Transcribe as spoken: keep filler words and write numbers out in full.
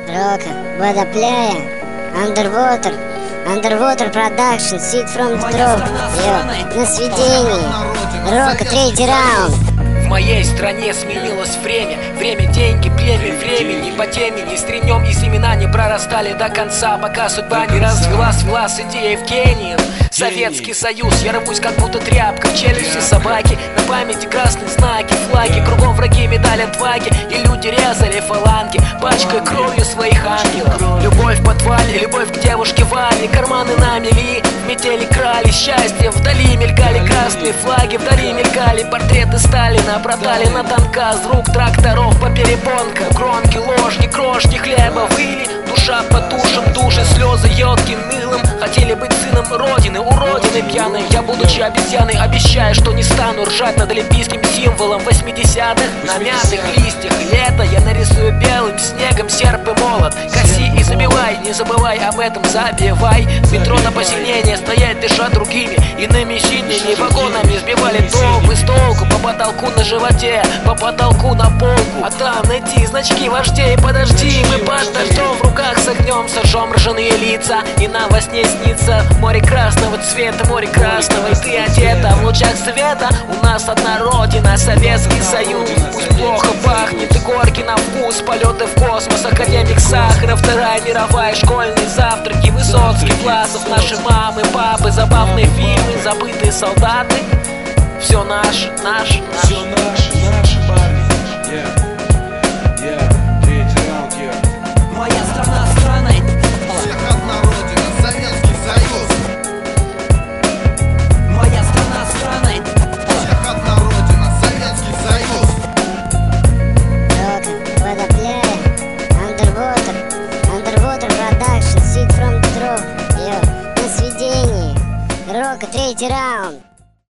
Рока, водопляя, Underwater, Underwater Production, Seed from the Drop, йо, на сведении, Рока, третий раунд. В моей стране сменилось время. Время, деньги, племя, времени по темени. С тренем и семена не прорастали до конца, пока судьба не развела, свела с идеей в гении. Советский Союз, я рвусь как будто тряпка в челюсти собаки. На памяти красные знаки, флаги, кругом враги, медали отваги. И люди резали фаланги, пачкой кровью своих ангелов. Любовь в подвале, любовь к девушке Вале. Карманы намели, в метели крали счастье. Вдали мелькали красные флаги, вдали мелькали портреты Сталина. Продали на танка с рук тракторов по перепонкам. Кромки, ложки, крошки хлеба выли. Душа под душем, души, слезы едким мылом. Хотели быть сыном родины, уродины пьяной. Я, будучи обезьяной, обещаю, что не стану ржать над олимпийским символом восьмидесятых. На мятых листьях лето я нарисую белым снегом серп и молот. Коси и забивай, не забывай об этом, забивай. В метро на посинение стоять, дыша другими иными синими вагонами. Сбивали толпы с толку, по потолку на животе, по потолку на полку. А там найти значки вождей, подожди, мы под дождем в руках с огнем сожжем ржаные лица. И нам во сне снится море красного цвета, море красного. И ты одета в лучах света. У нас одна родина, Советский Союз. Пусть плохо пахнет и горький на вкус, полеты в космос, академик Сахаров, Вторая мировая, школьные завтраки, Высоцкий, Власов, наши мамы, папы, забавные фильмы, забытые солдаты. Все наше, наше, наше. Все наше, наши парни. Yeah. Yeah. Третий раунд, yeah. Моя страна страной. Всех одна родина, Советский Союз. Моя страна страной. Всех одна родина, Советский Союз. Рока, водопляя, Underwater, Underwater Production, Seed from the Drop, йо, на сведении, Рока, третий раунд.